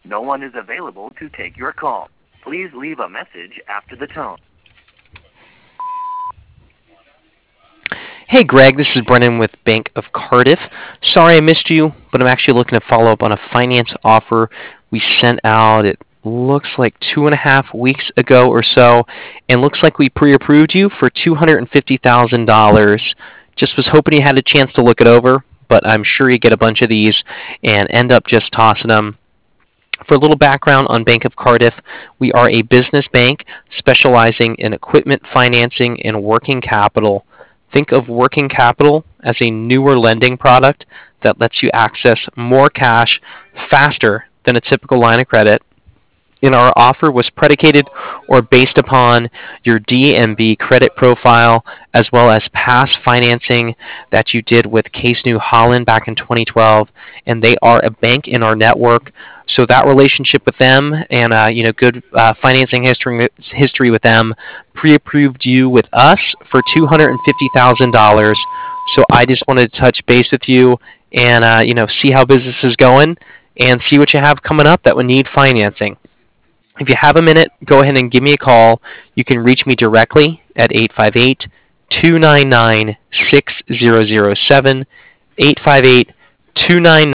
No one is available to take your call. Please leave a message after the tone. Hey Greg, this is Brennan with Bank of Cardiff. Sorry I missed you, but I'm actually looking to follow up on a finance offer we sent out. It looks like 2.5 weeks ago or so, and looks like we pre-approved you for $250,000. Just was hoping you had a chance to look it over, but I'm sure you get a bunch of these and end up just tossing them. For a little background on Bank of Cardiff, we are a business bank specializing in equipment financing and working capital. Think of working capital as a newer lending product that lets you access more cash faster than a typical line of credit. And our offer was predicated or based upon your DNB credit profile as well as past financing that you did with Case New Holland back in 2012, and they are a bank in our network. So that relationship with them and good financing history with them pre-approved you with us for $250,000. So I just wanted to touch base with you and see how business is going and see what you have coming up that would need financing. If you have a minute, go ahead and give me a call. You can reach me directly at 858-299-6007, 858-299